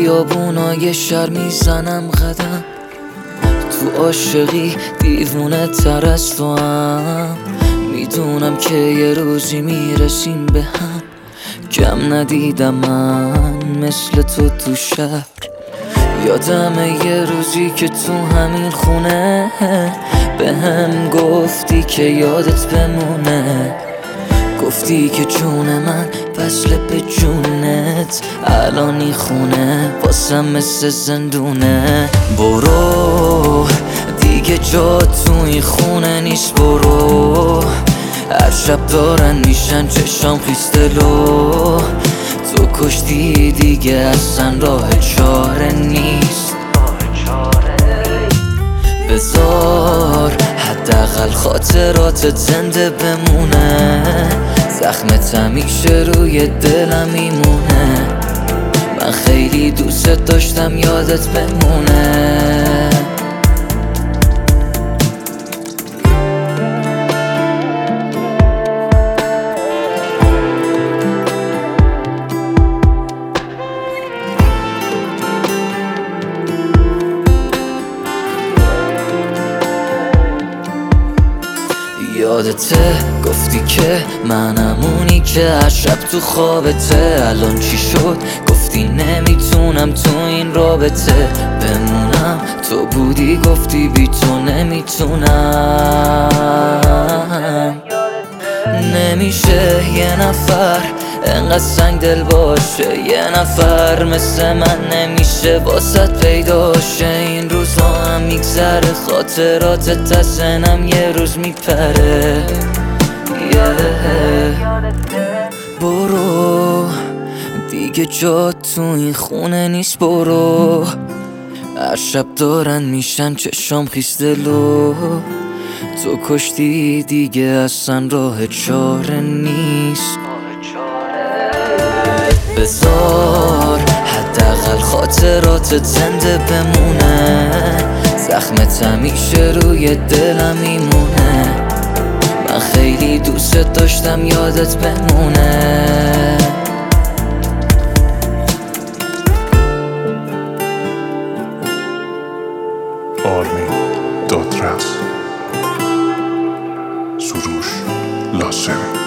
بیابونای شهر میزنم قدم، تو عاشقی دیوونه تر از تو هم. میدونم که یه روزی میرسیم به هم، کم ندیدم من مثل تو شهر. یادمه یه روزی که تو همین خونه به هم گفتی که یادت بمونه، گفتی که جون من وصله به جونت، الان خونه واسم مثل زندونه. برو دیگه جا تو این خونه نیست، برو هر شب دارن میشن چشام خیستلو، تو کشتی دیگه اصلا راه چاره نیست. بذار حداقل خاطرات زنده بمونه، زخمت همیشه روی دلم میمونه، من خیلی دوست داشتم یادت بمونه. یادته گفتی که منم اونی که هر شب تو خوابته، الان چی شد؟ گفتی نمیتونم تو این رابطه بمونم، تو بودی گفتی بی تو نمیتونم. نمیشه یه نفر انقدر سنگ دل باشه، یه نفر مثل من نمیشه واسط پیداشه. این روزها هم میگذره، خاطراتت از ذهنم یه روز میپره. برو دیگه جا تو این خونه نیست، برو هر شب دارن میشن چشام خیستلو، تو کشتی دیگه اصلا راه چاره نیست. بذار حداقل خاطراتت زنده بمونه، زخمت همیشه روی دلم میمونه، من خیلی دوست داشتم یادت بمونه. آرمین دادرس، سروش لاسمی.